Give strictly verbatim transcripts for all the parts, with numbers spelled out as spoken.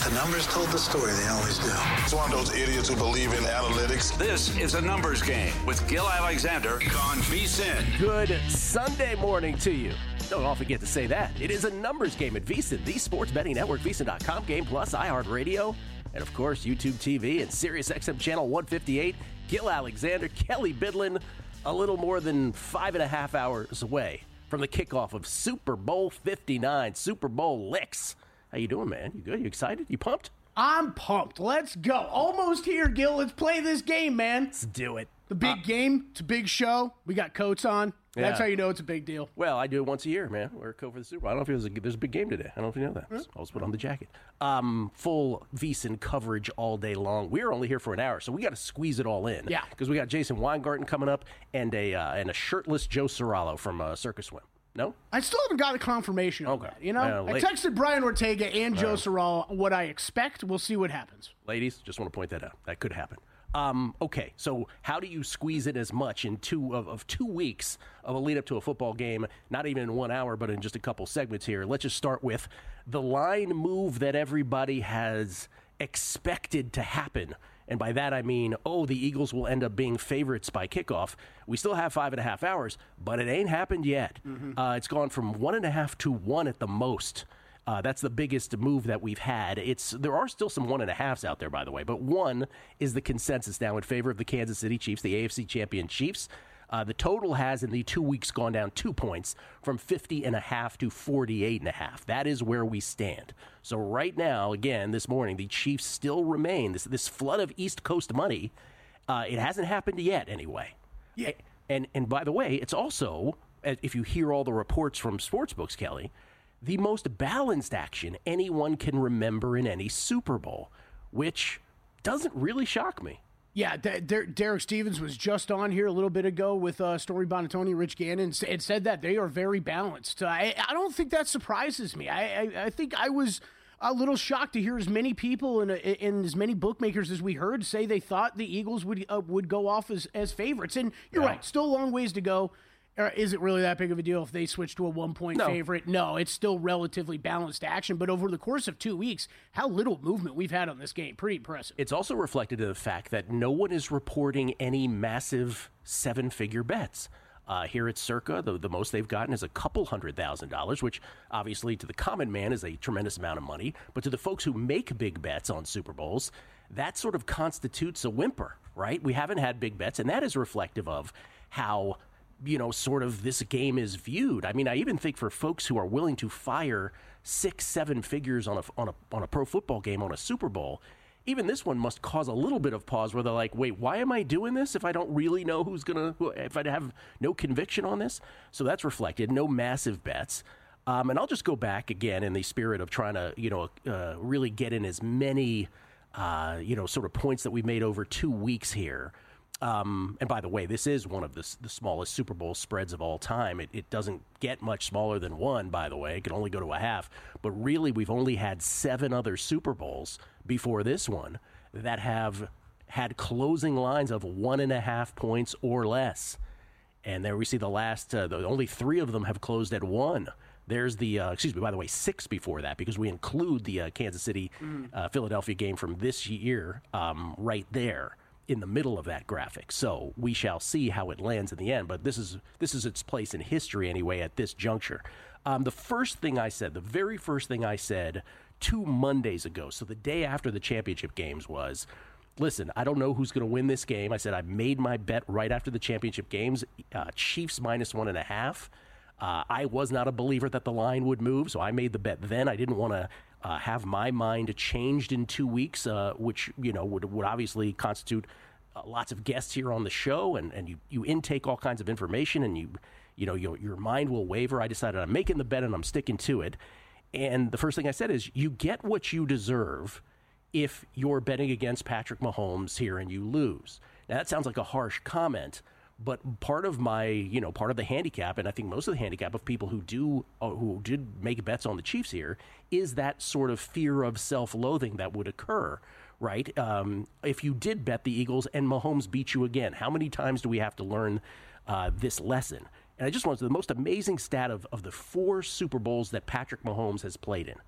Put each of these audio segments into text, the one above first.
The numbers told the story. They always do. It's one of those idiots who believe in analytics. This is a numbers game with Gil Alexander on VSiN. Good Sunday morning to you. Don't often get to say that. It is a numbers game at VSiN, the sports betting network, VSiN dot com, Game Plus, iHeartRadio, and of course, YouTube T V and Sirius X M Channel one fifty-eight. Gil Alexander, Kelly Bidlin, a little more than five and a half hours away from the kickoff of Super Bowl fifty-nine, Super Bowl licks. How you doing, man? You good? You excited? You pumped? I'm pumped. Let's go. Almost here, Gil. Let's play this game, man. Let's do it. The big uh, game. It's a big show. We got coats on. That's yeah. how you know it's a big deal. Well, I do it once a year, man. Wear a coat for the Super Bowl. I don't know if it was a, there's a big game today. I don't know if you know that. Mm-hmm. I'll just put on the jacket. Um, full VSiN coverage all day long. We're only here for an hour, so we got to squeeze it all in. Yeah. Because we got Jason Weingarten coming up and a uh, and a shirtless Joe Serralo from uh, Circus Swim. No? I still haven't got a confirmation of okay. that. You know, uh, I texted Brian Ortega and Joe uh, Serralo what I expect. We'll see what happens. Ladies, just want to point that out. That could happen. Um, okay, so how do you squeeze in as much in two of, of two weeks of a lead up to a football game, not even in one hour, but in just a couple segments here? Let's just start with the line move that everybody has expected to happen. And by that I mean, oh, the Eagles will end up being favorites by kickoff. We still have five and a half hours, but it ain't happened yet. Mm-hmm. Uh, it's gone from one and a half to one at the most. Uh, that's the biggest move that we've had. It's there are still some one and a halves out there, by the way, but one is the consensus now in favor of the Kansas City Chiefs, the A F C champion Chiefs. Uh, the total has in the two weeks gone down two points from fifty and a half to forty-eight and a half. That is where we stand. So right now, again, this morning, the Chiefs still remain this this flood of East Coast money. Uh, it hasn't happened yet, anyway. Yeah. And and by the way, it's also, if you hear all the reports from sportsbooks, Kelly, the most balanced action anyone can remember in any Super Bowl, which doesn't really shock me. Yeah, D- D- Derek Stevens was just on here a little bit ago with uh, Story Bonatoni, Rich Gannon, and said that they are very balanced. I, I don't think that surprises me. I, I, I think I was a little shocked to hear as many people and, and as many bookmakers as we heard say they thought the Eagles would uh, would go off as, as favorites. And you're yeah. right, still a long ways to go. Is it really that big of a deal if they switch to a one-point no. favorite? No, it's still relatively balanced action. But over the course of two weeks, how little movement we've had on this game. Pretty impressive. It's also reflected in the fact that no one is reporting any massive seven-figure bets. Uh, here at Circa, the, the most they've gotten is a couple hundred thousand dollars, which obviously to the common man is a tremendous amount of money. But to the folks who make big bets on Super Bowls, that sort of constitutes a whimper, right? We haven't had big bets, and that is reflective of how, you know, sort of this game is viewed. I mean, I even think for folks who are willing to fire six, seven figures on a on a on a pro football game, on a Super Bowl, even this one must cause a little bit of pause where they're like, wait, why am I doing this if I don't really know who's going to, if I have no conviction on this? So that's reflected. No massive bets. Um, and I'll just go back again in the spirit of trying to, you know, uh, really get in as many, uh, you know, sort of points that we've made over two weeks here. Um, and by the way, this is one of the, the smallest Super Bowl spreads of all time. It, it doesn't get much smaller than one, by the way. It can only go to a half. But really, we've only had seven other Super Bowls before this one that have had closing lines of one and a half points or less. And there we see the last, uh, the, only three of them have closed at one. There's the, uh, excuse me, by the way, six before that, because we include the uh, Kansas City, mm. uh, Philadelphia game from this year um, right there in the middle of that graphic. So we shall see how it lands in the end, but this is this is its place in history anyway at this juncture. Um, the first thing I said, the very first thing I said two Mondays ago, so the day after the championship games, was, listen, I don't know who's going to win this game. I said I made my bet right after the championship games, uh, Chiefs minus one and a half. Uh, I was not a believer that the line would move, so I made the bet then. I didn't want to uh, have my mind changed in two weeks, uh, which, you know, would would obviously constitute uh, lots of guests here on the show, and, and you, you intake all kinds of information, and you you know your your mind will waver. I decided I'm making the bet and I'm sticking to it. And the first thing I said is, you get what you deserve if you're betting against Patrick Mahomes here and you lose. Now that sounds like a harsh comment. But part of my, you know, part of the handicap, and I think most of the handicap of people who do, uh, who did make bets on the Chiefs here, is that sort of fear of self-loathing that would occur, right? Um, if you did bet the Eagles and Mahomes beat you again, how many times do we have to learn uh, this lesson? And I just wanted the most amazing stat of, of the four Super Bowls that Patrick Mahomes has played in.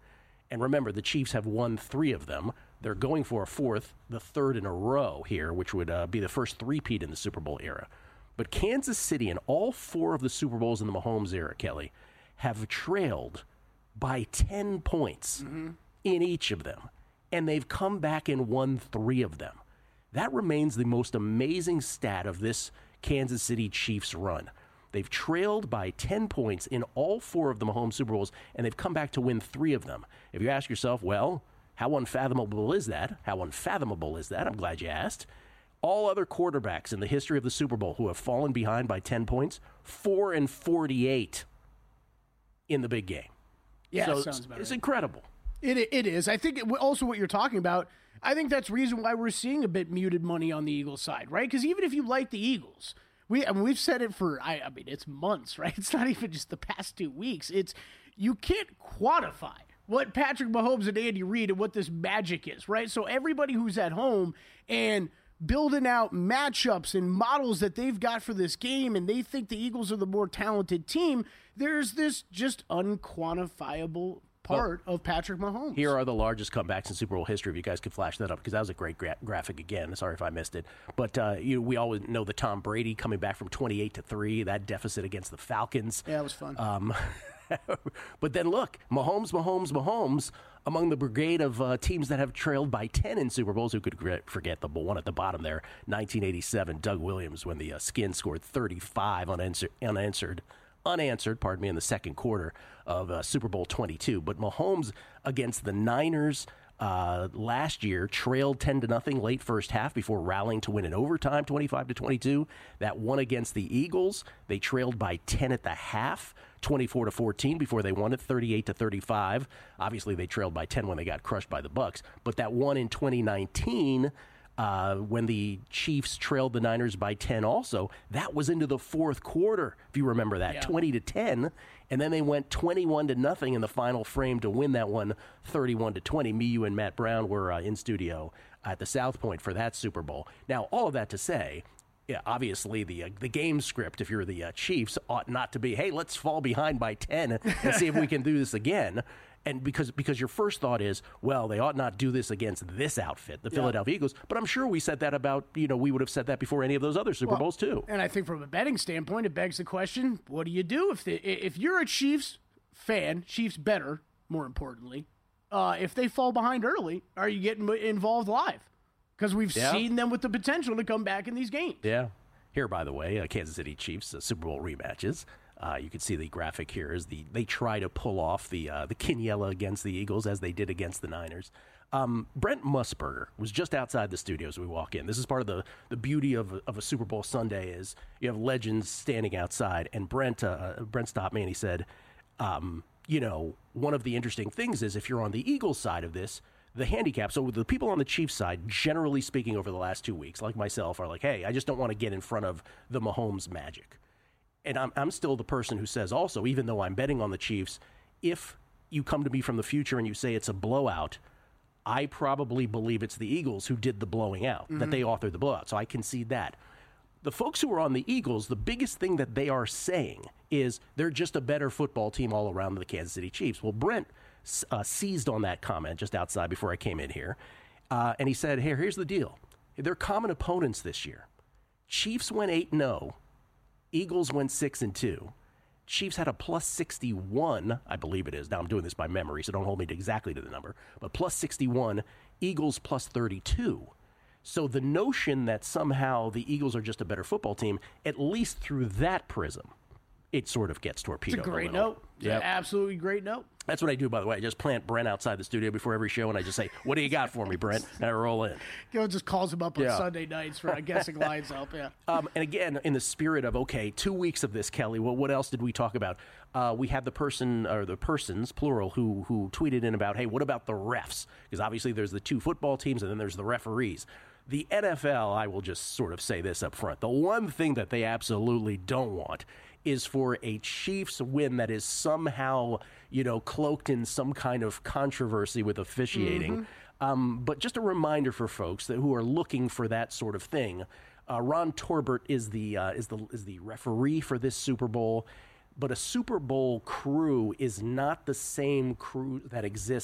And remember, the Chiefs have won three of them. They're going for a fourth, the third in a row here, which would uh, be the first three-peat in the Super Bowl era. But Kansas City, in all four of the Super Bowls in the Mahomes era, Kelly, have trailed by ten points mm-hmm. in each of them. And they've come back and won three of them. That remains the most amazing stat of this Kansas City Chiefs run. They've trailed by ten points in all four of the Mahomes Super Bowls, and they've come back to win three of them. If you ask yourself, well, how unfathomable is that? How unfathomable is that? I'm glad you asked. All other quarterbacks in the history of the Super Bowl who have fallen behind by ten points, four and forty-eight in the big game. Yeah, so sounds about it's right. incredible. It It is. I think it, also what you're talking about, I think that's the reason why we're seeing a bit muted money on the Eagles side, right? Because even if you like the Eagles, we I mean, we've said it for, I, I mean, it's months, right? It's not even just the past two weeks. It's you can't quantify what Patrick Mahomes and Andy Reid and what this magic is, right? So everybody who's at home and building out matchups and models that they've got for this game, and they think the Eagles are the more talented team, there's this just unquantifiable part well, of Patrick Mahomes. Here are the largest comebacks in Super Bowl history. If you guys could flash that up, because that was a great gra- graphic again. Sorry if I missed it. But uh, you, we always know the Tom Brady coming back from twenty-eight to three, that deficit against the Falcons. Yeah, it was fun. Um, but then look, Mahomes, Mahomes, Mahomes, among the brigade of uh, teams that have trailed by ten in Super Bowls. Who could forget the one at the bottom there, nineteen eighty-seven, Doug Williams, when the uh, Skins scored thirty-five unanswered, unanswered, unanswered, pardon me, in the second quarter of uh, Super Bowl twenty-two. But Mahomes against the Niners uh, last year trailed ten to nothing late first half before rallying to win in overtime, twenty-five to twenty-two. That one against the Eagles, they trailed by ten at the half, twenty-four to fourteen before they won it, thirty-eight to thirty-five. Obviously, they trailed by ten when they got crushed by the Bucs. But that one in twenty nineteen, uh, when the Chiefs trailed the Niners by ten also, that was into the fourth quarter, if you remember that, yeah. twenty to ten. And then they went twenty-one to nothing in the final frame to win that one, thirty-one to twenty. Me, you, and Matt Brown were uh, in studio at the South Point for that Super Bowl. Now, all of that to say, yeah, obviously the uh, the game script, if you're the uh, Chiefs, ought not to be, hey, let's fall behind by ten and see if we can do this again. And because because your first thought is, well, they ought not do this against this outfit, the yeah. Philadelphia Eagles. But I'm sure we said that about, you know, we would have said that before any of those other Super well, Bowls too. And I think from a betting standpoint, it begs the question, what do you do if the, if you're a Chiefs fan, Chiefs better, more importantly, uh, if they fall behind early, are you getting involved live? Because we've yeah. seen them with the potential to come back in these games. Yeah. Here, by the way, uh, Kansas City Chiefs uh, Super Bowl rematches. Uh, you can see the graphic here is the they try to pull off the uh, the Quiniela against the Eagles as they did against the Niners. Um, Brent Musburger was just outside the studio as we walk in. This is part of the, the beauty of a, of a Super Bowl Sunday is you have legends standing outside. And Brent uh, Brent stopped me and he said, um, you know, one of the interesting things is if you're on the Eagles side of this, the handicap, so the people on the Chiefs side, generally speaking over the last two weeks, like myself, are like, hey, I just don't want to get in front of the Mahomes magic. And I'm I'm still the person who says also, even though I'm betting on the Chiefs, if you come to me from the future and you say it's a blowout, I probably believe it's the Eagles who did the blowing out, mm-hmm. that they authored the blowout. So I concede that. The folks who are on the Eagles, the biggest thing that they are saying is they're just a better football team all around the Kansas City Chiefs. Well, Brent uh, seized on that comment just outside before I came in here, uh, and he said, hey, here's the deal. They're common opponents this year. Chiefs went eight and oh. Eagles went six and two. Chiefs had a plus sixty-one, I believe it is. Now I'm doing this by memory, so don't hold me to exactly to the number. But plus sixty-one, Eagles plus thirty-two. So the notion that somehow the Eagles are just a better football team, at least through that prism, it sort of gets torpedoed. It's a great a note. It's yep. an absolutely great note. That's what I do, by the way. I just plant Brent outside the studio before every show, and I just say, what do you got for me, Brent? And I roll in. Gil just calls him up on yeah. Sunday nights for guessing lines up. Yeah. Um, and again, in the spirit of, okay, two weeks of this, Kelly, well, what else did we talk about? Uh, we had the person, or the persons, plural, who who tweeted in about, hey, what about the refs? Because obviously there's the two football teams, and then there's the referees. The N F L, I will just sort of say this up front, the one thing that they absolutely don't want is for a Chiefs win that is somehow, you know, cloaked in some kind of controversy with officiating. Mm-hmm. Um, but just a reminder for folks that who are looking for that sort of thing, uh, Ron Torbert is the uh, is the is the referee for this Super Bowl. But a Super Bowl crew is not the same crew that exists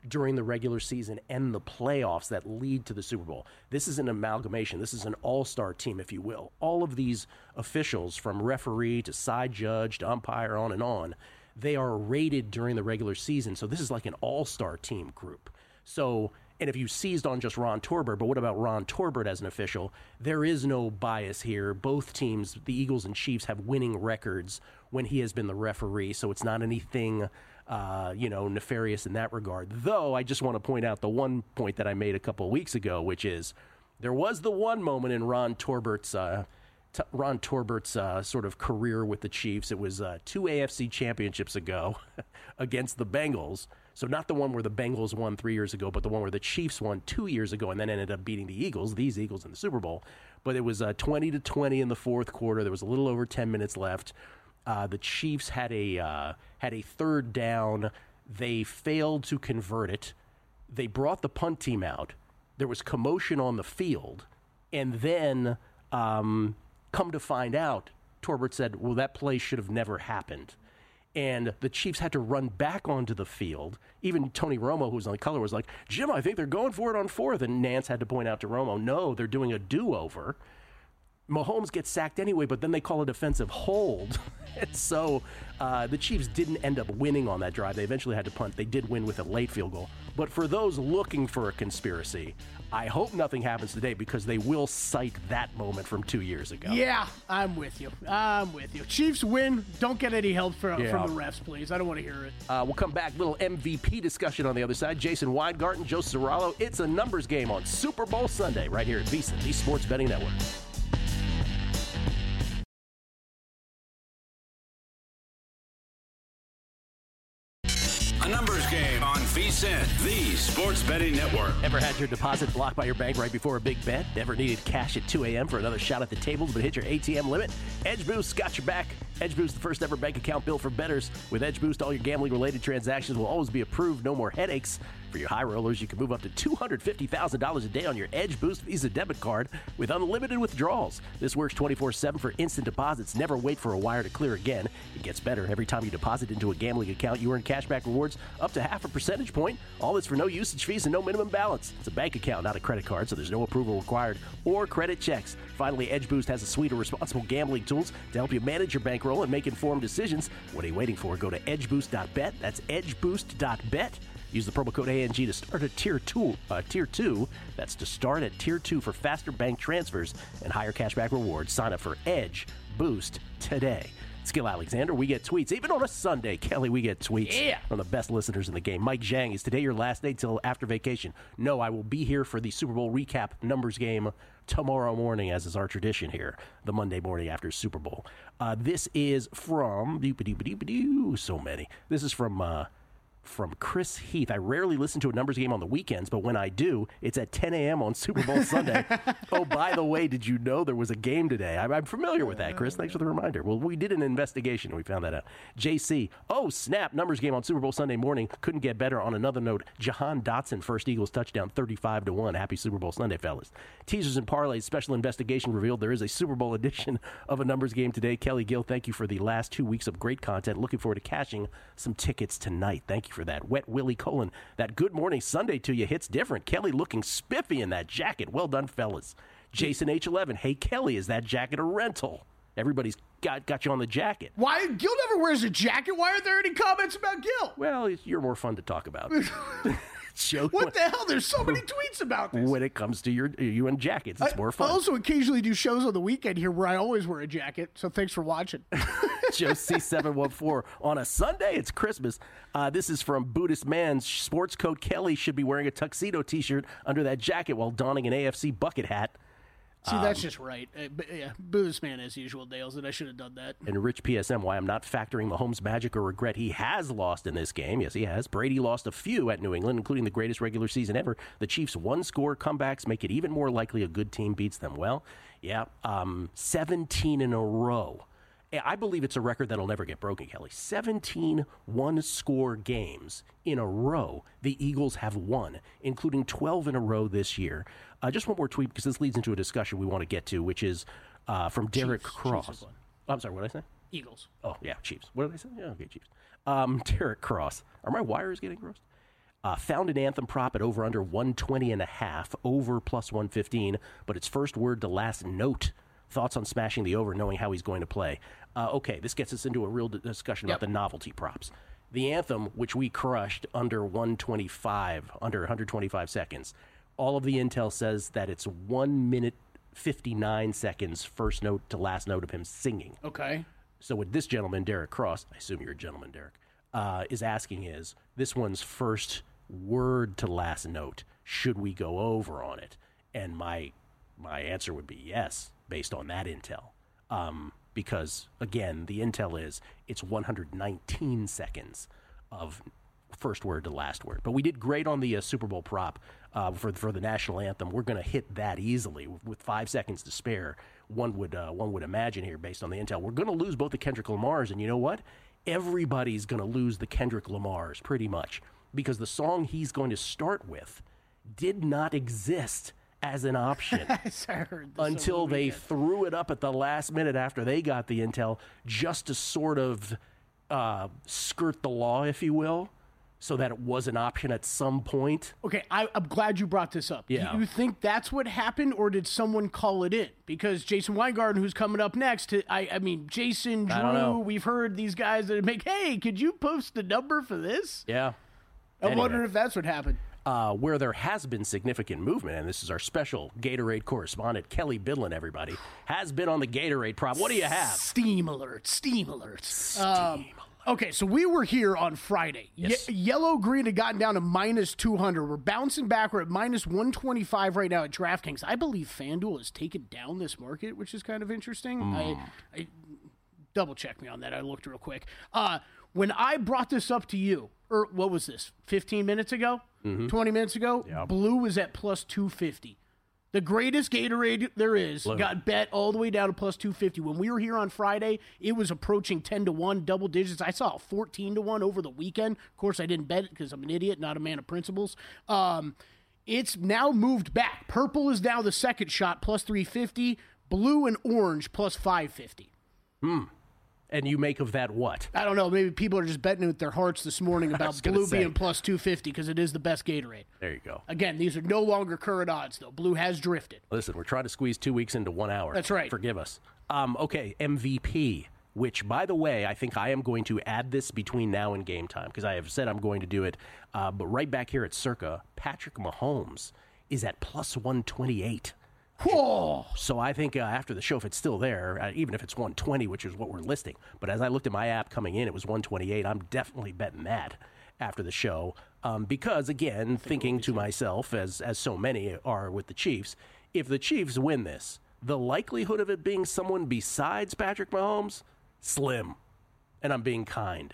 during the regular season and the playoffs that lead to the Super Bowl. This is an amalgamation. This is an all-star team, if you will. All of these officials, from referee to side judge to umpire, on and on, they are rated during the regular season. So this is like an all-star team group. So, and if you seized on just Ron Torbert, but what about Ron Torbert as an official? There is no bias here. Both teams, the Eagles and Chiefs, have winning records when he has been the referee. So it's not anything Uh, you know, nefarious in that regard. Though I just want to point out the one point that I made a couple of weeks ago, which is there was the one moment in Ron Torbert's uh, t- Ron Torbert's uh, sort of career with the Chiefs. It was uh, two A F C championships ago against the Bengals. So not the one where the Bengals won three years ago, but the one where the Chiefs won two years ago and then ended up beating the Eagles, these Eagles in the Super Bowl. But it was uh, twenty to twenty in the fourth quarter. There was a little over ten minutes left. Uh, the Chiefs had a uh, had a third down. They failed to convert it. They brought the punt team out. There was commotion on the field. And then, um, come to find out, Torbert said, well, that play should have never happened. And the Chiefs had to run back onto the field. Even Tony Romo, who was on the color, was like, Jim, I think they're going for it on fourth. And Nance had to point out to Romo, no, they're doing a do-over. Mahomes gets sacked anyway, but then they call a defensive hold. And so uh, the Chiefs didn't end up winning on that drive. They eventually had to punt. They did win with a late field goal. But for those looking for a conspiracy, I hope nothing happens today because they will cite that moment from two years ago. Yeah, I'm with you. I'm with you. Chiefs win. Don't get any help from, yeah. from the refs, please. I don't want to hear it. Uh, we'll come back. Little M V P discussion on the other side. Jason Weingarten, Joe Serralo. It's a numbers game on Super Bowl Sunday right here at VSiN, the Sports Betting Network. A numbers game on VSiN, the Sports Betting Network. Ever had your deposit blocked by your bank right before a big bet? Never needed cash at two a.m. for another shot at the tables but hit your A T M limit? Edge Boost got your back. Edge Boost, the first ever bank account built for bettors. With Edge Boost, all your gambling-related transactions will always be approved. No more headaches. For your high rollers, you can move up to two hundred fifty thousand dollars a day on your Edge Boost Visa debit card with unlimited withdrawals. This works twenty-four seven for instant deposits. Never wait for a wire to clear again. It gets better. Every time you deposit into a gambling account, you earn cashback rewards up to half a percentage point. All this for no usage fees and no minimum balance. It's a bank account, not a credit card, so there's no approval required or credit checks. Finally, Edge Boost has a suite of responsible gambling tools to help you manage your bankroll and make informed decisions. What are you waiting for? Go to edge boost dot bet. That's edge boost dot bet. Use the promo code A N G to start at tier two. Uh, tier two. That's to start at tier two for faster bank transfers and higher cashback rewards. Sign up for Edge Boost today. Skill Alexander, we get tweets. Even on a Sunday, Kelly, we get tweets yeah. from the best listeners in the game. Mike Zhang, is today your last day till after vacation? No, I will be here for the Super Bowl recap numbers game tomorrow morning, as is our tradition here, the Monday morning after Super Bowl. Uh, this is from, so many. This is from... Uh, From Chris Heath. I rarely listen to a numbers game on the weekends, but when I do, it's at ten a.m. on Super Bowl Sunday. Oh, by the way, did you know there was a game today? I'm, I'm familiar with that, Chris. Thanks for the reminder. Well, we did an investigation, and we found that out. J C, oh, snap, numbers game on Super Bowl Sunday morning. Couldn't get better. On another note, Jahan Dotson, first Eagles touchdown, thirty-five to one. Happy Super Bowl Sunday, fellas. Teasers and parlays, special investigation revealed there is a Super Bowl edition of a numbers game today. Kelly Gill, thank you for the last two weeks of great content. Looking forward to cashing some tickets tonight. Thank you for that. Wet Willie Colon, that good morning Sunday to you hits different. Kelly looking spiffy in that jacket. Well done, fellas. Jason H eleven, hey, Kelly, is that jacket a rental? Everybody's got got you on the jacket. Why? Gil never wears a jacket. Why aren't there any comments about Gil? Well, you're more fun to talk about. Joe, what the hell? There's so many tweets about this. When it comes to your you and jackets, it's I, more fun. I also occasionally do shows on the weekend here where I always wear a jacket, so thanks for watching. Joe C seven one four, on a Sunday, it's Christmas. Uh, this is from Buddhist Man. Sports coat Kelly should be wearing a tuxedo t-shirt under that jacket while donning an A F C bucket hat. See, that's um, just right. Uh, but, yeah, Buddhist Man as usual, Dales, and I should have done that. And Rich P S M, why I'm not factoring Mahomes' magic or regret. He has lost in this game. Yes, he has. Brady lost a few at New England, including the greatest regular season ever. The Chiefs' one-score comebacks make it even more likely a good team beats them. Well, yeah, um, seventeen in a row. I believe it's a record that'll never get broken, Kelly. seventeen one-score games in a row the Eagles have won, including twelve in a row this year. Uh, just one more tweet, because this leads into a discussion we want to get to, which is uh, from Derek Chiefs. Cross. Chiefs oh, I'm sorry, what did I say? Eagles. Oh, yeah, Chiefs. What did I say? Yeah, okay, Chiefs. Um, Derek Cross. Are my wires getting crossed? Uh, found an Anthem prop at over under one twenty and a half, over plus one fifteen, but it's first word to last note. Thoughts on smashing the over, knowing how he's going to play? Uh, okay, this gets us into a real discussion yep. about the novelty props. The Anthem, which we crushed under one twenty-five, under one hundred twenty-five seconds, all of the intel says that it's one minute fifty-nine seconds first note to last note of him singing. Okay. So what this gentleman, Derek Cross, I assume you're a gentleman, Derek, uh, is asking is, this one's first word to last note, should we go over on it? And my my answer would be yes, based on that intel. Um, because, again, the intel is it's one hundred nineteen seconds of first word to last word. But we did great on the uh, Super Bowl prop uh, for, for the national anthem. We're going to hit that easily with five seconds to spare. One would uh, one would imagine here, based on the intel. We're going to lose both the Kendrick Lamars, and you know what? Everybody's going to lose the Kendrick Lamars, pretty much, because the song he's going to start with did not exist as an option until they threw it up at the last minute after they got the intel, just to sort of uh, skirt the law, if you will, so that it was an option at some point. Okay, I, I'm glad you brought this up. Yeah. Do you think that's what happened, or did someone call it in? Because Jason Weingarten, who's coming up next, I, I mean, Jason, Drew, we've heard these guys that make, hey, could you post the number for this? Yeah. I'm anyway. wondering if that's what happened. Uh, where there has been significant movement, and this is our special Gatorade correspondent, Kelly Bidlin, everybody, has been on the Gatorade prop. What do you have? Steam alert, steam alert. Steam um, alert. Okay, so we were here on Friday. Yes. Ye- yellow green had gotten down to minus two hundred. We're bouncing back. We're at minus one twenty-five right now at DraftKings. I believe FanDuel has taken down this market, which is kind of interesting. Mm. I, I double check me on that. I looked real quick. Uh, when I brought this up to you, or what was this, fifteen minutes ago? Mm-hmm. twenty minutes ago? Yep. Blue was at plus two fifty. The greatest Gatorade there is Blue. Got bet all the way down to plus two fifty. When we were here on Friday, it was approaching ten to one, double digits. I saw fourteen to one over the weekend. Of course, I didn't bet it because I'm an idiot, not a man of principles. Um, it's now moved back. Purple is now the second shot, plus three fifty. Blue and orange, plus five fifty. Hmm. And you make of that what? I don't know. Maybe people are just betting with their hearts this morning about Blue being plus two fifty because it is the best Gatorade. There you go. Again, these are no longer current odds, though. Blue has drifted. Listen, we're trying to squeeze two weeks into one hour. That's right. Forgive us. Um, okay, M V P, which, by the way, I think I am going to add this between now and game time because I have said I'm going to do it. Uh, but right back here at Circa, Patrick Mahomes is at plus one twenty-eight. Whoa. So I think uh, after the show, if it's still there, uh, even if it's one twenty, which is what we're listing, but as I looked at my app coming in, it was one twenty-eight. I'm definitely betting that after the show um, because, again, thinking to myself, as as so many are with the Chiefs, if the Chiefs win this, the likelihood of it being someone besides Patrick Mahomes, slim. And I'm being kind.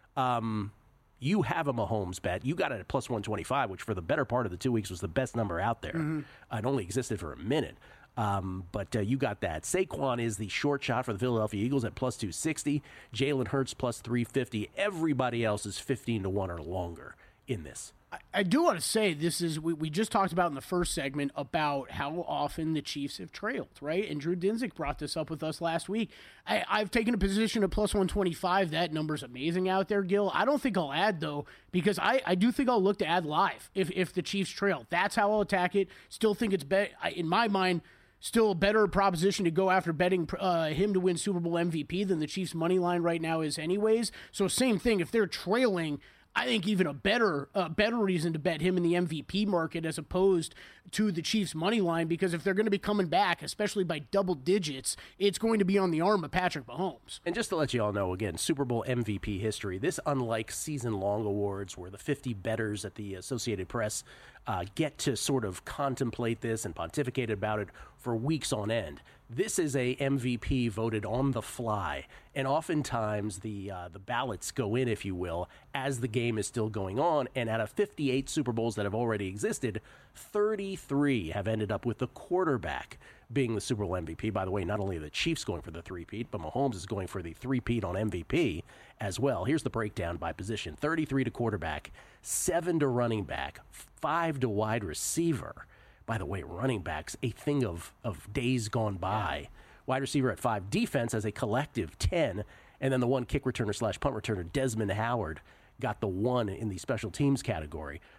Um, you have a Mahomes bet. You got it at plus one twenty-five, which for the better part of the two weeks was the best number out there. Mm-hmm. It only existed for a minute. Um, but uh, you got that. Saquon is the short shot for the Philadelphia Eagles at plus two sixty. Jalen Hurts plus three fifty. Everybody else is fifteen to one or longer in this. I, I do want to say this is, we, we just talked about in the first segment about how often the Chiefs have trailed, right? And Drew Dinsick brought this up with us last week. I, I've taken a position at plus one twenty-five. That number's amazing out there, Gil. I don't think I'll add, though, because I, I do think I'll look to add live if, if the Chiefs trail. That's how I'll attack it. Still think it's, be- in my mind, still a better proposition to go after betting uh, him to win Super Bowl M V P than the Chiefs' money line right now is anyways. So same thing. If they're trailing, I think even a better uh, better reason to bet him in the M V P market as opposed to the Chiefs' money line, because if they're going to be coming back, especially by double digits, it's going to be on the arm of Patrick Mahomes. And just to let you all know, again, Super Bowl M V P history, this unlike season-long awards where the fifty bettors at the Associated Press uh, get to sort of contemplate this and pontificate about it for weeks on end. This is a M V P voted on the fly, and oftentimes the uh, the ballots go in, if you will, as the game is still going on. And out of fifty-eight Super Bowls that have already existed, thirty-three have ended up with the quarterback being the Super Bowl M V P. By the way, not only are the Chiefs going for the three-peat, but Mahomes is going for the three-peat on M V P as well. Here's the breakdown by position. thirty-three to quarterback, seven to running back, five to wide receiver. By the way, running backs, a thing of, of days gone by. Yeah. Wide receiver at five. Defense as a collective, ten. And then the one kick returner slash punt returner, Desmond Howard, got the one in the special teams category.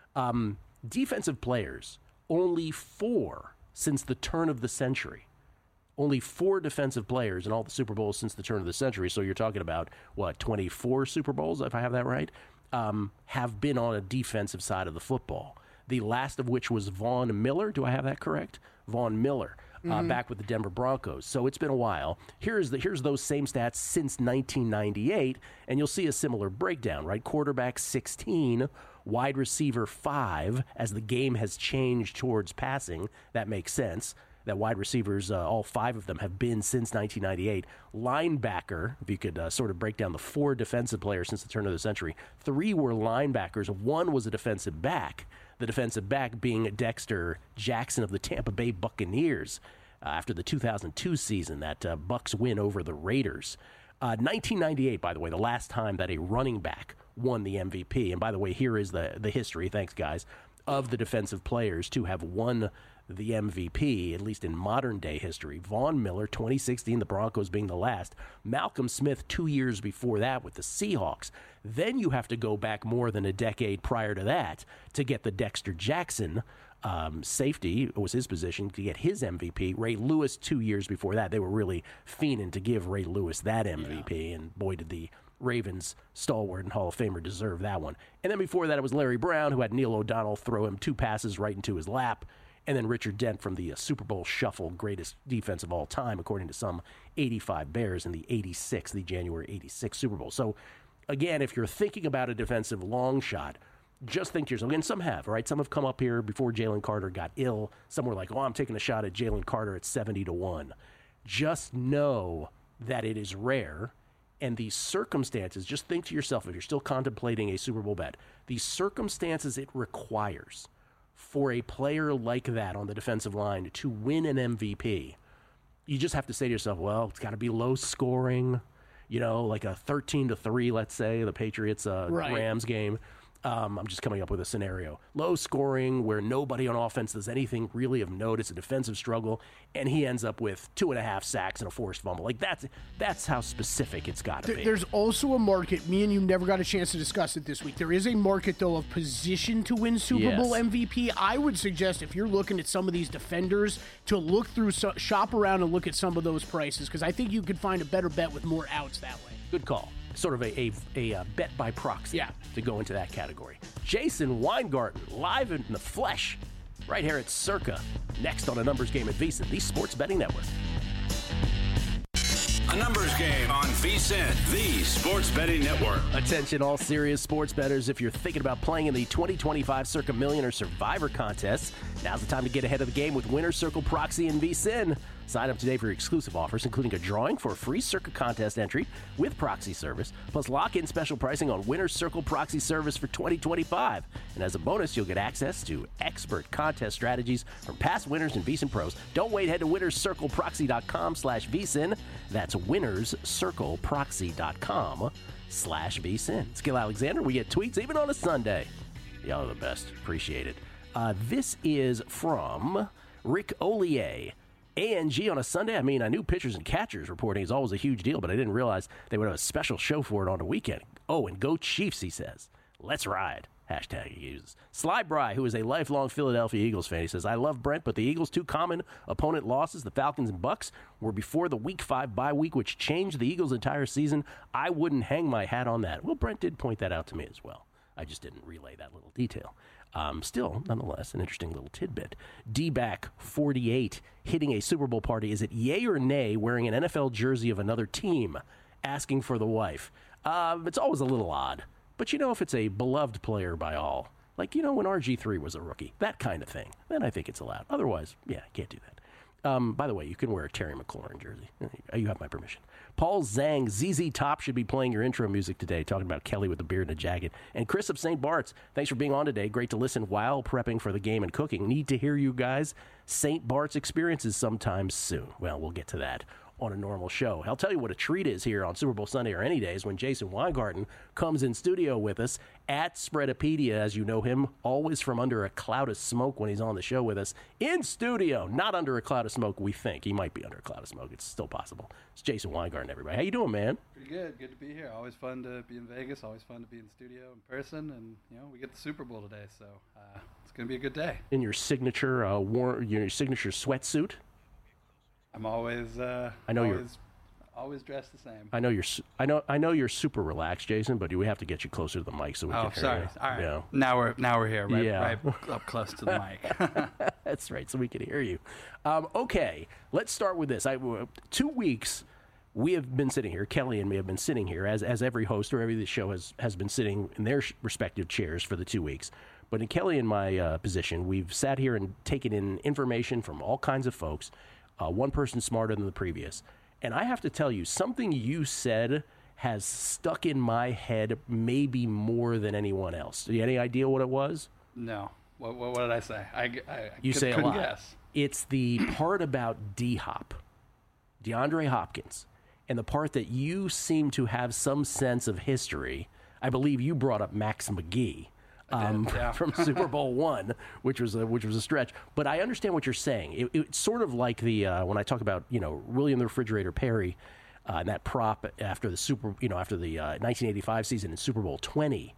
Um, defensive players, only four since the turn of the century. Only four defensive players in all the Super Bowls since the turn of the century. So you're talking about, what, twenty-four Super Bowls, if I have that right, um, have been on a defensive side of the football. The last of which was Von Miller. Do I have that correct? Von Miller, mm-hmm. uh, back with the Denver Broncos. So it's been a while. Here's the here's those same stats since nineteen ninety-eight, and you'll see a similar breakdown, right? Quarterback sixteen, wide receiver five, as the game has changed towards passing. That makes sense. That wide receivers, uh, all five of them, have been since nineteen ninety-eight. Linebacker, if you could uh, sort of break down the four defensive players since the turn of the century, three were linebackers. One was a defensive back, the defensive back being Dexter Jackson of the Tampa Bay Buccaneers uh, after the two thousand two season, that uh, Bucs win over the Raiders. Uh, nineteen ninety-eight, by the way, the last time that a running back won the M V P. And by the way, here is the, the history, thanks guys, of the defensive players to have won the M V P, at least in modern-day history. Von Miller, twenty sixteen, the Broncos being the last. Malcolm Smith, two years before that with the Seahawks. Then you have to go back more than a decade prior to that to get the Dexter Jackson um, safety, it was his position, to get his M V P. Ray Lewis, two years before that. They were really fiending to give Ray Lewis that M V P, yeah. And boy, did the Ravens stalwart and Hall of Famer deserve that one. And then before that, it was Larry Brown, who had Neil O'Donnell throw him two passes right into his lap. And then Richard Dent from the uh, Super Bowl shuffle, greatest defense of all time, according to some, eighty-five Bears in the eighty-six, the January eighty-six Super Bowl. So, again, if you're thinking about a defensive long shot, just think to yourself, and some have, right? Some have come up here before Jalen Carter got ill. Some were like, oh, I'm taking a shot at Jalen Carter at seventy to one. Just know that it is rare. And these circumstances, just think to yourself, if you're still contemplating a Super Bowl bet, the circumstances it requires for a player like that on the defensive line to win an M V P, you just have to say to yourself, well, it's got to be low scoring, you know, like a thirteen to three, let's say, the Patriots uh, right. Rams game. Um, I'm just coming up with a scenario. Low scoring where nobody on offense does anything really of note. It's a defensive struggle, and he ends up with two and a half sacks and a forced fumble. Like, that's that's how specific it's got to be. There's also a market. Me and you never got a chance to discuss it this week. There is a market, though, of position to win Super yes. Bowl M V P. I would suggest, if you're looking at some of these defenders, to look through, so, shop around and look at some of those prices, because I think you could find a better bet with more outs that way. Good call. Sort of a, a, a, a bet by proxy yeah. to go into that category. Jason Weingarten, live in the flesh, right here at Circa. Next on A Numbers Game at VSiN, the Sports Betting Network. A Numbers Game on VSiN, the Sports Betting Network. Attention all serious sports bettors. If you're thinking about playing in the twenty twenty-five Circa Millionaire Survivor Contest, now's the time to get ahead of the game with Winner's Circle Proxy and VSiN. Sign up today for your exclusive offers, including a drawing for a free Circa contest entry with proxy service, plus lock-in special pricing on Winner's Circle Proxy Service for twenty twenty-five. And as a bonus, you'll get access to expert contest strategies from past winners and VSiN pros. Don't wait. Head to winners circle proxy dot com slash VSiN. That's winners circle proxy dot com slash VSiN. Skill Alexander, we get tweets even on a Sunday. Y'all are the best. Appreciate it. Uh, this is from Rick Ollier. A N G on a Sunday. I mean, I knew pitchers and catchers reporting is always a huge deal, but I didn't realize they would have a special show for it on the weekend. Oh, and go Chiefs, he says. Let's ride. Hashtag he uses. Sly Bry, who is a lifelong Philadelphia Eagles fan, he says, I love Brent, but the Eagles' two common opponent losses, the Falcons and Bucks, were before the Week five bye week, which changed the Eagles' entire season. I wouldn't hang my hat on that. Well, Brent did point that out to me as well. I just didn't relay that little detail. Um, still, nonetheless, an interesting little tidbit. D-back forty-eight hitting a Super Bowl party. Is it yay or nay wearing an N F L jersey of another team, asking for the wife? Um, it's always a little odd. But, you know, if it's a beloved player by all, like, you know, when R G three was a rookie, that kind of thing, then I think it's allowed. Otherwise, yeah, can't do that. Um, by the way, you can wear a Terry McLaurin jersey. You have my permission. Paul Zhang, Z Z Top should be playing your intro music today, talking about Kelly with the beard and a jacket. And Chris of Saint Bart's, thanks for being on today. Great to listen while prepping for the game and cooking. Need to hear you guys. Saint Bart's experiences sometime soon. Well, we'll get to that on a normal show. I'll tell you what a treat is here on Super Bowl Sunday or any days when Jason Weingarten comes in studio with us at Spreadopedia, as you know him, always from under a cloud of smoke when he's on the show with us. In studio, not under a cloud of smoke, we think. He might be under a cloud of smoke. It's still possible. It's Jason Weingarten, everybody. How you doing, man? Pretty good. Good to be here. Always fun to be in Vegas. Always fun to be in studio in person. And, you know, we get the Super Bowl today, so uh, it's going to be a good day. In your signature uh, war, your signature sweatsuit? I'm always, uh, I know always, you're, always dressed the same. I know you're, I know, I know you're super relaxed, Jason. But we have to get you closer to the mic so we oh, can hear sorry. you. All right. Yeah. Now we're now we're here, right, Yeah. right up close to the mic. That's right, so we can hear you. Um, okay, let's start with this. I, two weeks we have been sitting here. Kelly and me have been sitting here, as as every host or every show has has been sitting in their respective chairs for the two weeks. But in Kelly and my uh, position, we've sat here and taken in information from all kinds of folks. Uh, one person smarter than the previous. And I have to tell you, something you said has stuck in my head maybe more than anyone else. Do you have any idea what it was? No. What, what, what did I say? I, I, I you could, say a couldn't lot. Guess. It's the part about D-Hop, DeAndre Hopkins, and the part that you seem to have some sense of history. I believe you brought up Max McGee. Um, yeah. from Super Bowl one, which was a, which was a stretch, but I understand what you're saying. It, it's sort of like the uh, when I talk about you know William the Refrigerator Perry uh, and that prop after the Super you know after the uh, nineteen eighty-five season in Super Bowl twenty.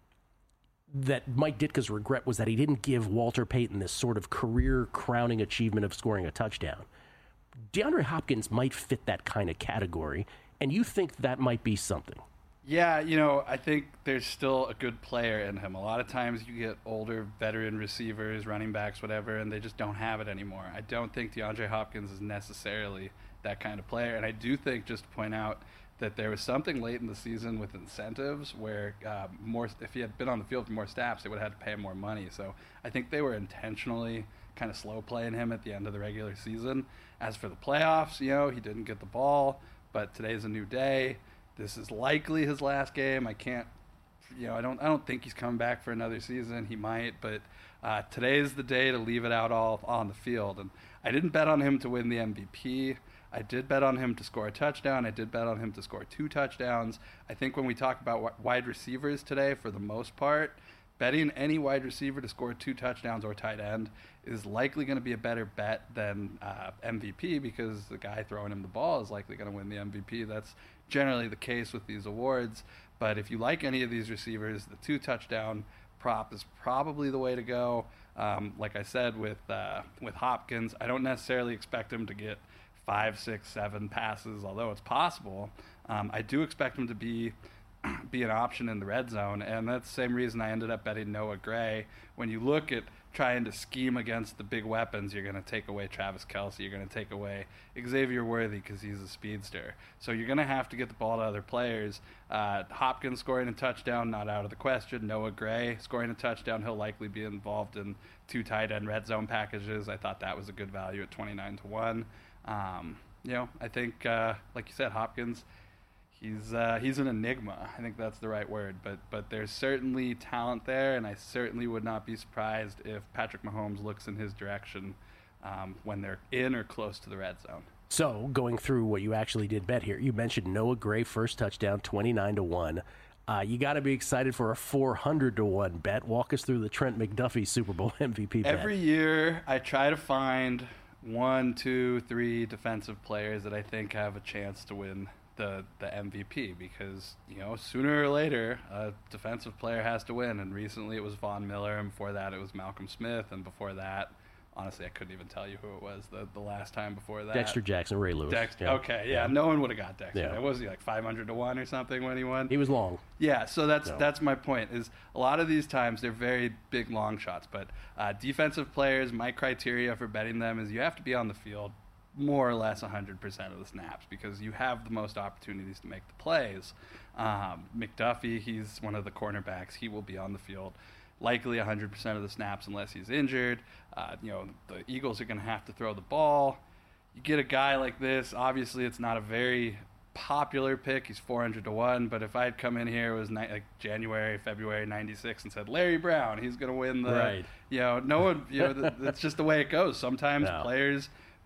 That Mike Ditka's regret was that he didn't give Walter Payton this sort of career crowning achievement of scoring a touchdown. DeAndre Hopkins might fit that kind of category, and you think that might be something. Yeah, you know, I think there's still a good player in him. A lot of times you get older veteran receivers, running backs, whatever, and they just don't have it anymore. I don't think DeAndre Hopkins is necessarily that kind of player. And I do think, just to point out, that there was something late in the season with incentives where uh, more, if he had been on the field for more snaps, they would have had to pay him more money. So I think they were intentionally kind of slow playing him at the end of the regular season. As for the playoffs, you know, he didn't get the ball, but today's a new day. This is likely his last game. I can't, you know, I don't, I don't think he's coming back for another season. He might, but uh, today's the day to leave it out all on the field. And I didn't bet on him to win the M V P. I did bet on him to score a touchdown. I did bet on him to score two touchdowns. I think when we talk about wide receivers today, for the most part, betting any wide receiver to score two touchdowns or tight end is likely going to be a better bet than uh, M V P, because the guy throwing him the ball is likely going to win the M V P. That's generally the case with these awards. But if you like any of these receivers, the two touchdown prop is probably the way to go. Um, like I said, with uh, with Hopkins, I don't necessarily expect him to get five, six, seven passes, although it's possible. Um, I do expect him to be be an option in the red zone, and that's the same reason I ended up betting Noah Gray. When you look at trying to scheme against the big weapons, you're going to take away Travis Kelce, you're going to take away Xavier Worthy because he's a speedster. So you're going to have to get the ball to other players. Uh, Hopkins scoring a touchdown, not out of the question. Noah Gray scoring a touchdown, he'll likely be involved in two tight end red zone packages. I thought that was a good value at twenty-nine to one. Um, you know, I think, uh, like you said, Hopkins, He's uh, he's an enigma. I think that's the right word. But but there's certainly talent there, and I certainly would not be surprised if Patrick Mahomes looks in his direction um, when they're in or close to the red zone. So going through what you actually did bet here, you mentioned Noah Gray first touchdown, twenty-nine to one. Uh, you got to be excited for a four hundred to one bet. Walk us through the Trent McDuffie Super Bowl M V P bet. Every year I try to find one, two, three defensive players that I think have a chance to win the the M V P, because, you know, sooner or later a defensive player has to win, and recently it was Von Miller, and before that it was Malcolm Smith, and before that, honestly, I couldn't even tell you who it was the, the last time before that. Dexter Jackson, Ray Lewis. Dexter, yeah. okay, yeah, yeah, no one would have got Dexter. Yeah. Was he like five hundred to one or something when he won? He was long. Yeah, so that's No. that's my point, is a lot of these times they're very big long shots, but uh, defensive players, my criteria for betting them is you have to be on the field more or less one hundred percent of the snaps, because you have the most opportunities to make the plays. Um, McDuffie, he's one of the cornerbacks. He will be on the field likely one hundred percent of the snaps unless he's injured. Uh, you know, the Eagles are going to have to throw the ball. You get a guy like this, obviously it's not a very popular pick. He's four hundred to one, but if I had come in here, it was ni- like January, February ninety-six, and said, Larry Brown, he's going to win the, Right. you know, no one, you know, th- that's just the way it goes. Sometimes No. players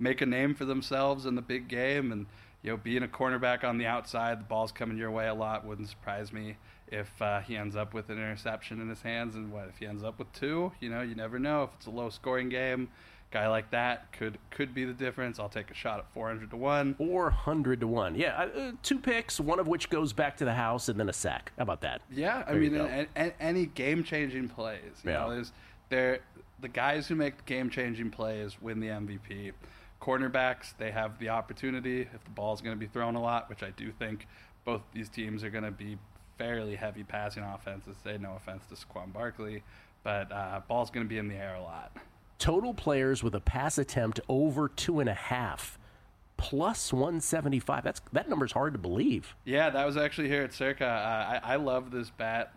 make a name for themselves in the big game. And, you know, being a cornerback on the outside, the ball's coming your way a lot. Wouldn't surprise me if uh, he ends up with an interception in his hands. And what if he ends up with two? You know, you never know. If it's a low-scoring game, guy like that could could be the difference. I'll take a shot at four hundred to one. four hundred to one. Yeah, uh, two picks, one of which goes back to the house, and then a sack. How about that? Yeah, I There you mean, go. a, a, any game-changing plays. You Yeah. know, there's there the guys who make game-changing plays win the M V P. Cornerbacks, they have the opportunity if the ball's going to be thrown a lot, which I do think both these teams are going to be fairly heavy passing offenses. Say no offense to Saquon Barkley, but uh, ball's going to be in the air a lot. Total players with a pass attempt over two and a half, plus one seventy-five. That's that number's hard to believe. Yeah, that was actually here at Circa. Uh, I, I love this bet.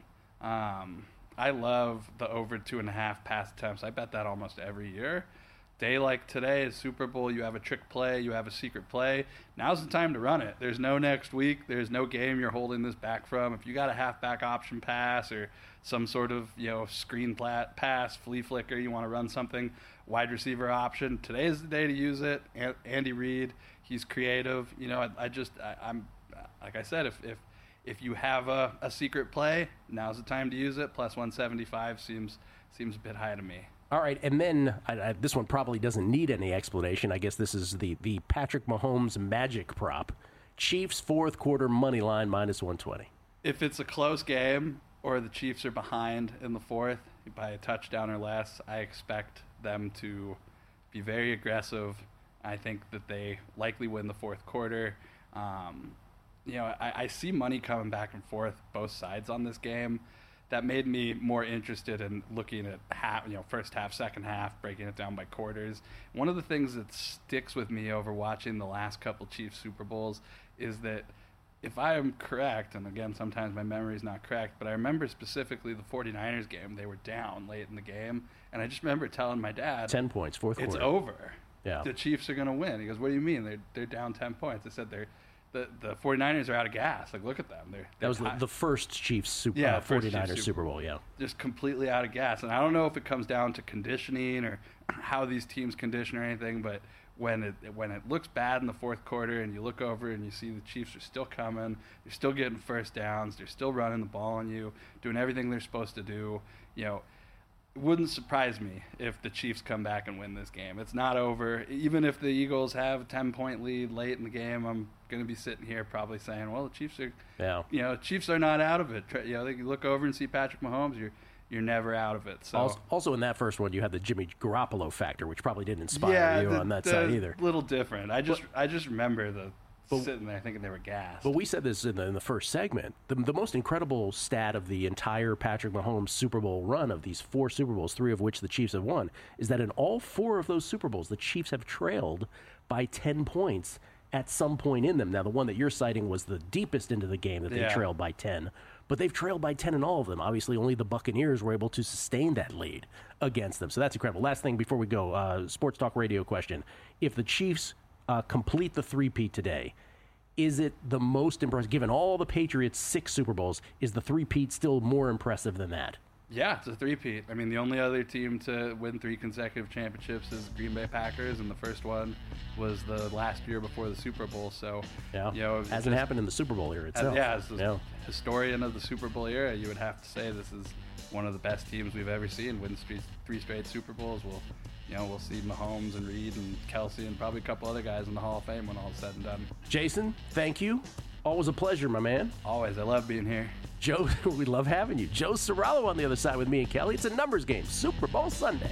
Um, I love the over two and a half pass attempts. I bet that almost every year. Day like today is Super Bowl. You have a trick play. You have a secret play. Now's the time to run it. There's no next week. There's no game you're holding this back from. If you got a halfback option pass or some sort of, you know, screen plat, pass, flea flicker, you want to run something, wide receiver option, today is the day to use it. An- Andy Reid, he's creative. You know, I, I just, I, I'm, like I said, if if if you have a, a secret play, now's the time to use it. Plus one seventy-five seems seems a bit high to me. All right, and then I, I, this one probably doesn't need any explanation. I guess this is the, the Patrick Mahomes magic prop. Chiefs fourth quarter money line minus one twenty. If it's a close game or the Chiefs are behind in the fourth by a touchdown or less, I expect them to be very aggressive. I think that they likely win the fourth quarter. Um, you know, I, I see money coming back and forth both sides on this game. That made me more interested in looking at half, you know, first half, second half, breaking it down by quarters. One of the things that sticks with me over watching the last couple Chiefs Super Bowls is that if I am correct, and again, sometimes my memory is not correct, but I remember specifically the 49ers game, they were down late in the game, and I just remember telling my dad, ten points, fourth it's quarter. over. Yeah. The Chiefs are going to win. He goes, what do you mean? They're, they're down ten points. I said, they're The, the 49ers are out of gas. Like, look at them. They're, they're That was the, high. the first Chiefs Super, Yeah, uh, first Chiefs 49ers Super Super Bowl, yeah. Just completely out of gas. And I don't know if it comes down to conditioning or how these teams condition or anything, but when it when it looks bad in the fourth quarter and you look over and you see the Chiefs are still coming, they're still getting first downs, they're still running the ball on you, doing everything they're supposed to do, you know, it wouldn't surprise me if the Chiefs come back and win this game. It's not over. Even if the Eagles have a ten-point lead late in the game, I'm going to be sitting here probably saying, well, the Chiefs are, Yeah. you know, Chiefs are not out of it. You know, they look over and see Patrick Mahomes, you're you're never out of it. So Also, also in that first one, you had the Jimmy Garoppolo factor, which probably didn't inspire yeah, you the, on that the side either. little different. I just I just remember the But- sitting there thinking they were gassed. But we said this in the, in the first segment. The, the most incredible stat of the entire Patrick Mahomes Super Bowl run of these four Super Bowls, three of which the Chiefs have won, is that in all four of those Super Bowls, the Chiefs have trailed by ten points at some point in them. Now, the one that you're citing was the deepest into the game that they Yeah. trailed by ten. But they've trailed by ten in all of them. Obviously, only the Buccaneers were able to sustain that lead against them. So that's incredible. Last thing before we go, uh, Sports Talk Radio question. If the Chiefs uh, complete the three-peat today, is it the most impressive, given all the Patriots' six Super Bowls, is the three-peat still more impressive than that? Yeah, it's a three-peat. I mean, the only other team to win three consecutive championships is Green Bay Packers, and the first one was the last year before the Super Bowl. So, Yeah, you know, hasn't just- happened in the Super Bowl era as, itself. yeah, as the Yeah. historian of the Super Bowl era, you would have to say this is one of the best teams we've ever seen win three, three straight Super Bowls. We'll, you know, we'll see Mahomes and Reed and Kelsey and probably a couple other guys in the Hall of Fame when all is said and done. Jason, thank you. Always a pleasure, my man. Always, I love being here. Joe, we love having you. Joe Serralo on the other side with me and Kelly. It's a numbers game, Super Bowl Sunday.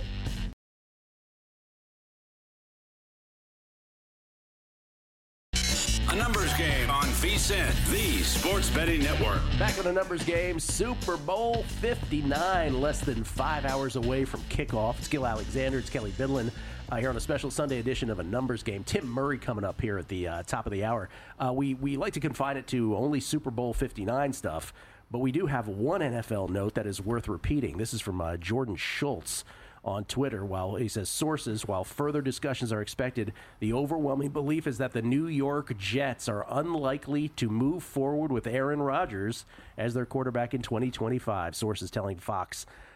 A numbers game on VSiN, the sports betting network. Back with a numbers game, Super Bowl fifty-nine, less than five hours away from kickoff. It's Gil Alexander, it's Kelly Bidlin uh, here on a special Sunday edition of a numbers game. Tim Murray coming up here at the uh, top of the hour. Uh, we, we like to confine it to only Super Bowl fifty-nine stuff, but we do have one N F L note that is worth repeating. This is from uh, Jordan Schultz on Twitter. While he says sources, while further discussions are expected, the overwhelming belief is that the New York Jets are unlikely to move forward with Aaron Rodgers as their quarterback in twenty twenty-five. Sources telling Fox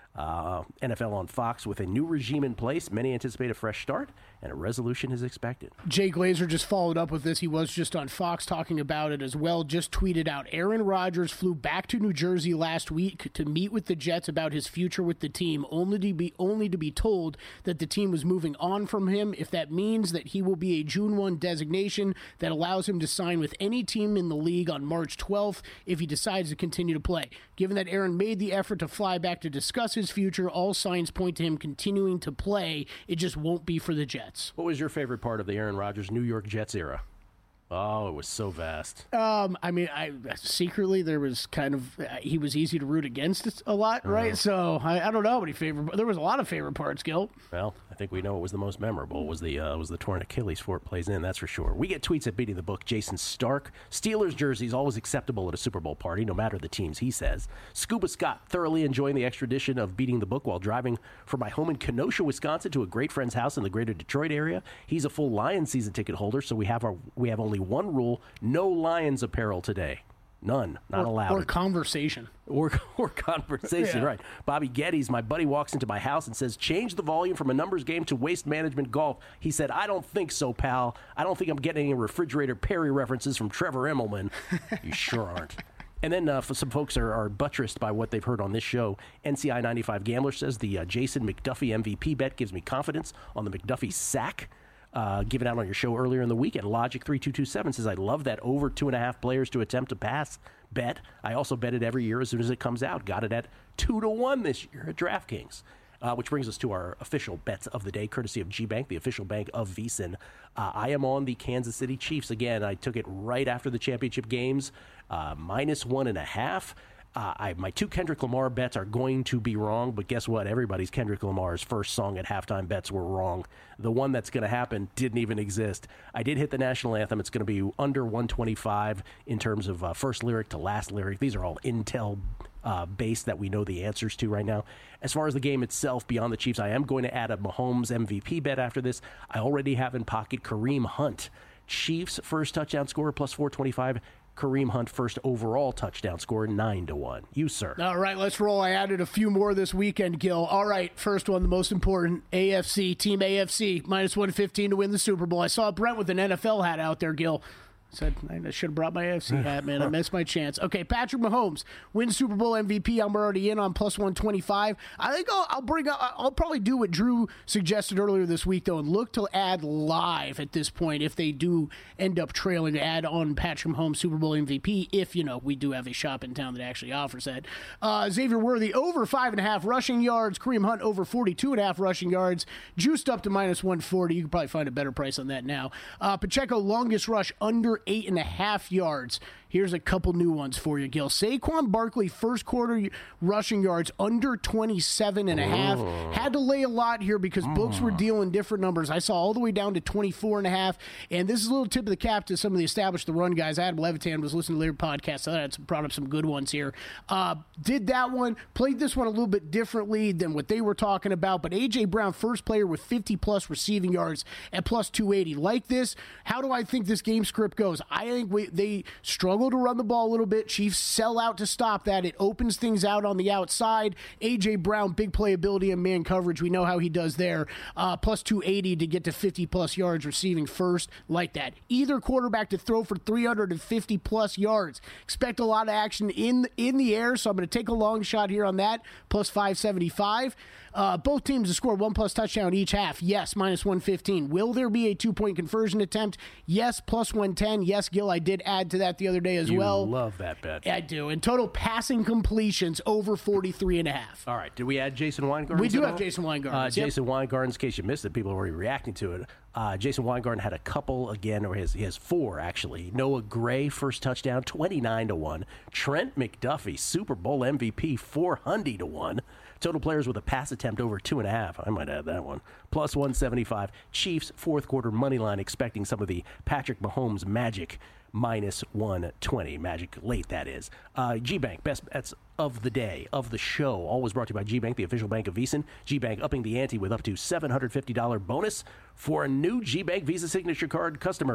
Uh, N F L on Fox with a new regime in place. Many anticipate a fresh start, and a resolution is expected. Jay Glazer just followed up with this. He was just on Fox talking about it as well. Just tweeted out, Aaron Rodgers flew back to New Jersey last week to meet with the Jets about his future with the team, only to be only to be told that the team was moving on from him. If that means that he will be a June first designation that allows him to sign with any team in the league on March twelfth if he decides to continue to play. Given that Aaron made the effort to fly back to discuss his future, all signs point to him continuing to play. It just won't be for the Jets. What was your favorite part of the Aaron Rodgers New York Jets era? Oh, it was so vast. Um, I mean, I secretly there was kind of uh, he was easy to root against a lot, right? Uh, so I, I don't know any favorite. There was a lot of favorite parts, Gil. Well, I think we know what was the most memorable was the uh, was the torn Achilles for it plays in. That's for sure. We get tweets at Beating the Book. Jason Stark, Steelers jerseys always acceptable at a Super Bowl party, no matter the teams. He says. Scuba Scott thoroughly enjoying the extradition of Beating the Book while driving from my home in Kenosha, Wisconsin, to a great friend's house in the greater Detroit area. He's a full Lions season ticket holder, so we have our we have only one rule: no Lions apparel today. None. Not or, allowed. Or conversation. Or, or conversation, yeah. Right. Bobby Geddes, my buddy, walks into my house and says, change the volume from a numbers game to waste management golf. He said, I don't think so, pal. I don't think I'm getting any refrigerator Perry references from Trevor Immelman. You sure aren't. And then uh, some folks are, are buttressed by what they've heard on this show. N C I ninety-five Gambler says the uh, Jason McDuffie M V P bet gives me confidence on the McDuffie sack. Uh, given out on your show earlier in the week. And Logic three two two seven says, I love that over two and a half players to attempt to pass bet. I also bet it every year as soon as it comes out. Got it at two to one this year at DraftKings. Uh, which brings us to our official bets of the day, courtesy of G-Bank, the official bank of VSiN. Uh, I am on the Kansas City Chiefs. Again, I took it right after the championship games, uh, minus one and a half. Uh, I, my two Kendrick Lamar bets are going to be wrong, but guess what? Everybody's Kendrick Lamar's first song at halftime bets were wrong. The one that's going to happen didn't even exist. I did hit the national anthem. It's going to be under one twenty-five in terms of uh, first lyric to last lyric. These are all Intel uh, based that we know the answers to right now. As far as the game itself, beyond the Chiefs, I am going to add a Mahomes M V P bet after this. I already have in pocket Kareem Hunt. Chiefs first touchdown scorer plus four twenty-five. Kareem Hunt first overall touchdown score, nine to one. You, sir. All right, let's roll. I added a few more this weekend, Gil. All right, first one, the most important, A F C, Team A F C, minus one fifteen to win the Super Bowl. I saw Brent with an N F L hat out there, Gil. Said, I should have brought my A F C hat, man. I missed my chance. Okay, Patrick Mahomes wins Super Bowl M V P. I'm already in on plus one twenty-five. I think I'll, I'll bring up, I'll probably do what Drew suggested earlier this week, though, and look to add live at this point if they do end up trailing, add on Patrick Mahomes Super Bowl M V P, if, you know, we do have a shop in town that actually offers that. Uh, Xavier Worthy over five and a half rushing yards. Kareem Hunt over forty-two and a half rushing yards. Juiced up to minus one forty. You can probably find a better price on that now. Uh, Pacheco longest rush under eight and a half yards. Here's a couple new ones for you, Gil. Saquon Barkley, first quarter rushing yards under twenty-seven and a half. Oh. Had to lay a lot here because mm. books were dealing different numbers. I saw all the way down to twenty-four and a half. And this is a little tip of the cap to some of the established the run guys. Adam Levitan was listening to their podcast. So I had some, brought up some good ones here. Uh, did that one, played this one a little bit differently than what they were talking about. But A J. Brown, first player with fifty plus receiving yards at plus two eighty. Like this, how do I think this game script goes? I think we, they struggle to run the ball a little bit. Chiefs sell out to stop that. It opens things out on the outside. A J. Brown, big playability and man coverage. We know how he does there. Uh, plus two eighty to get to fifty plus yards receiving first. Like that. Either quarterback to throw for three hundred fifty plus yards. Expect a lot of action in, in the air, so I'm going to take a long shot here on that. Plus five seventy-five. Uh, both teams to score one plus touchdown each half. Yes, minus one fifteen. Will there be a two-point conversion attempt? Yes, plus one ten. Yes, Gil, I did add to that the other day as you well. You love that bet. I do. And total passing completions over forty-three and a half. All right. Did we add Jason Weingarten? We do have Jason Weingarten. Uh, yep. Jason Weingarten, in case you missed it, people are already reacting to it. Uh, Jason Weingarten had a couple again, or his, he has four actually. Noah Gray, first touchdown, twenty-nine to one. Trent McDuffie, Super Bowl M V P, four hundred to one. Total players with a pass attempt over two and a half. I might add that one. Plus one seventy-five. Chiefs, fourth quarter money line, expecting some of the Patrick Mahomes magic. Minus one twenty. Magic late, that is. Uh, G-Bank, best bets of the day, of the show. Always brought to you by G-Bank, the official bank of VSiN. G-Bank upping the ante with up to seven hundred fifty dollars bonus for a new G-Bank Visa Signature Card customer.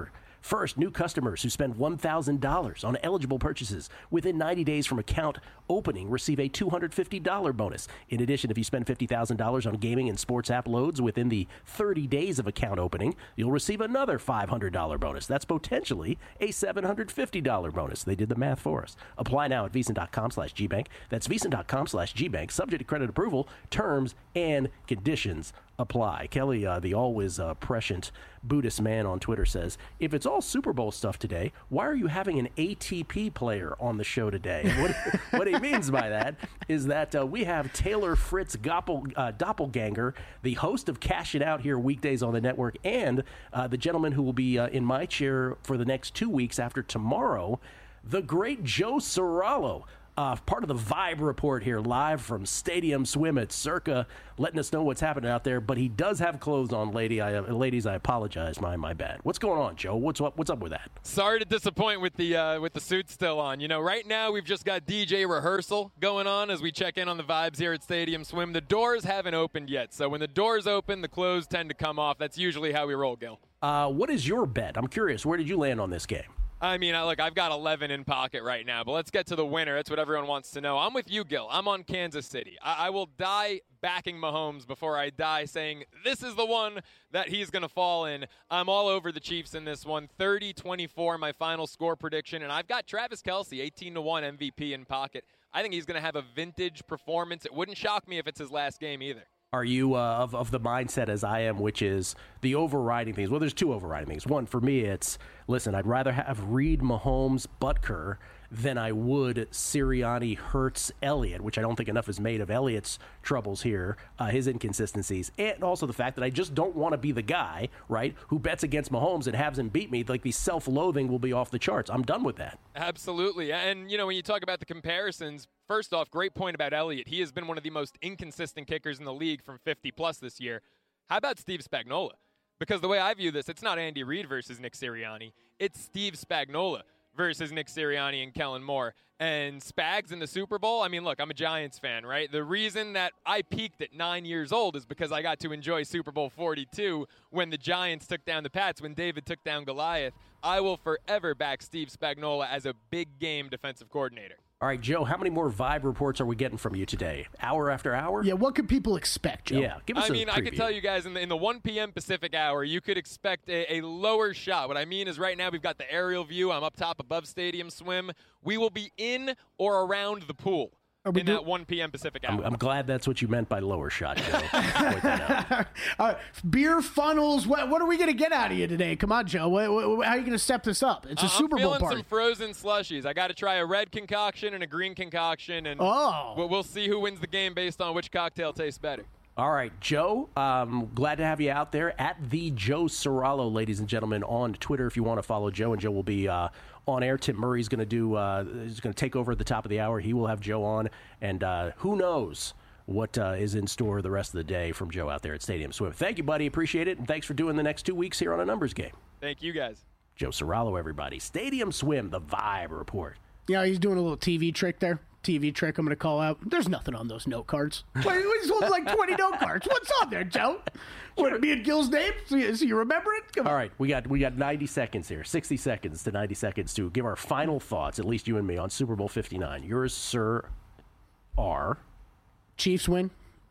First, new customers who spend one thousand dollars on eligible purchases within ninety days from account opening receive a two hundred fifty dollars bonus. In addition, if you spend fifty thousand dollars on gaming and sports app loads within the thirty days of account opening, you'll receive another five hundred dollars bonus. That's potentially a seven hundred fifty dollars bonus. They did the math for us. Apply now at VEASAN.com slash GBank. That's VEASAN.com slash GBank. Subject to credit approval. Terms and conditions apply. Kelly, uh, the always uh, prescient Buddhist man on Twitter says, if it's all Super Bowl stuff today, why are you having an A T P player on the show today? And what, what he means by that is that uh, we have Taylor Fritz Goppel, uh, Doppelganger, the host of Cash It Out here weekdays on the network, and uh, the gentleman who will be uh, in my chair for the next two weeks after tomorrow, the great Joe Serralo. Uh, part of the Vibe Report here, live from Stadium Swim at Circa, letting us know what's happening out there. But he does have clothes on, lady. I, uh, ladies. I apologize. My my bad. What's going on, Joe? What's up? What's up with that? Sorry to disappoint with the uh, with the suit still on. You know, right now we've just got D J rehearsal going on as we check in on the vibes here at Stadium Swim. The doors haven't opened yet, so when the doors open, the clothes tend to come off. That's usually how we roll, Gil. Uh, what is your bet? I'm curious. Where did you land on this game? I mean, I, look, I've got eleven in pocket right now, but let's get to the winner. That's what everyone wants to know. I'm with you, Gil. I'm on Kansas City. I, I will die backing Mahomes before I die saying this is the one that he's going to fall in. I'm all over the Chiefs in this one. thirty twenty-four, my final score prediction, and I've got Travis Kelce, eighteen to one M V P in pocket. I think he's going to have a vintage performance. It wouldn't shock me if it's his last game either. Are you uh, of, of the mindset as I am, which is the overriding things? Well, there's two overriding things. One, for me, it's, listen, I'd rather have Reed, Mahomes, Butker than I would Sirianni, Hurts, Elliott, which I don't think enough is made of Elliott's troubles here, uh, his inconsistencies, and also the fact that I just don't want to be the guy, right, who bets against Mahomes and has him beat me. Like, the self-loathing will be off the charts. I'm done with that. Absolutely. And, you know, when you talk about the comparisons, first off, great point about Elliott. He has been one of the most inconsistent kickers in the league from fifty plus this year. How about Steve Spagnuolo? Because the way I view this, it's not Andy Reid versus Nick Sirianni. It's Steve Spagnuolo versus Nick Sirianni and Kellen Moore. And Spags in the Super Bowl, I mean, look, I'm a Giants fan, right? The reason that I peaked at nine years old is because I got to enjoy Super Bowl forty-two when the Giants took down the Pats, when David took down Goliath. I will forever back Steve Spagnuolo as a big game defensive coordinator. All right, Joe, how many more Vibe reports are we getting from you today? Hour after hour? Yeah, what could people expect, Joe? Yeah, give us I a mean, preview. I could tell you guys in the, in the one p.m. Pacific hour, you could expect a, a lower shot. What I mean is right now we've got the aerial view. I'm up top above Stadium Swim. We will be in or around the pool in do- that one p.m. Pacific hour. I'm, I'm glad that's what you meant by lower shot, Joe. Point that out. All right, beer funnels. What, what are we going to get out of you today? Come on, Joe. What, what, how are you going to step this up? It's a uh, Super I'm Bowl feeling party. some frozen slushies. I got to try a red concoction and a green concoction, and Oh. we'll, we'll see who wins the game based on which cocktail tastes better. All right, Joe, um, glad to have you out there at the Joe Serralo, ladies and gentlemen, on Twitter if you want to follow Joe. And Joe will be uh, on air. Tim Murray's going to do. Uh, he's going to take over at the top of the hour. He will have Joe on, and uh, who knows what uh, is in store the rest of the day from Joe out there at Stadium Swim. Thank you, buddy. Appreciate it, and thanks for doing the next two weeks here on A Numbers Game. Thank you, guys. Joe Serralo, everybody. Stadium Swim, the Vibe Report. Yeah, he's doing a little T V trick there. T V trick I'm going to call out. There's nothing on those note cards. Wait, he's holding like twenty note cards. What's on there, Joe? What, me and Gil's name? So you, so you remember it? Come All on. right, we got we got ninety seconds here, sixty seconds to ninety seconds to give our final thoughts, at least you and me, on Super Bowl fifty-nine. Yours, sir, are? Chiefs win.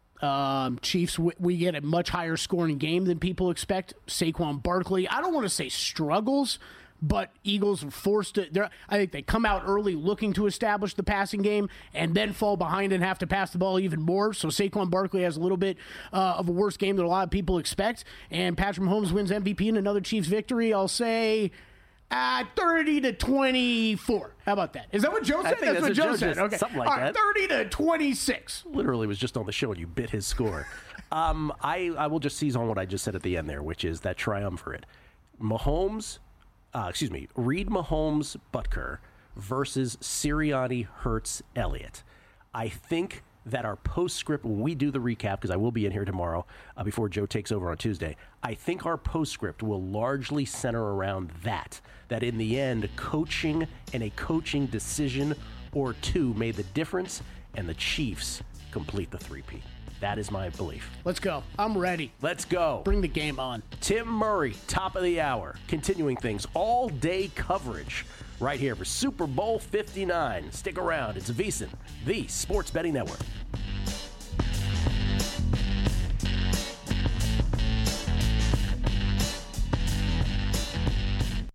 Um, Chiefs, w- we get a much higher scoring game than people expect. Saquon Barkley, I don't want to say struggles, but Eagles are forced to. I think they come out early looking to establish the passing game and then fall behind and have to pass the ball even more. So Saquon Barkley has a little bit uh, of a worse game than a lot of people expect. And Patrick Mahomes wins M V P in another Chiefs victory. I'll say uh, thirty to twenty-four. How about that? Is that what Joe said? I think that's what what Joe Joe said. just- Okay, something like All right, that. thirty to twenty-six. Literally was just on the show and you bit his score. um, I, I will just seize on what I just said at the end there, which is that triumvirate. Mahomes, uh, excuse me, Reed, Mahomes, Butker versus Sirianni, Hurts, Elliott. I think that our postscript, when we do the recap, because I will be in here tomorrow uh, before Joe takes over on Tuesday, I think our postscript will largely center around that, that in the end, coaching and a coaching decision or two made the difference, and the Chiefs complete the three-peat. That is my belief. Let's go. I'm ready. Let's go. Bring the game on. Tim Murray, top of the hour, continuing things, all-day coverage right here for Super Bowl fifty-nine. Stick around. It's VSiN, the Sports Betting Network.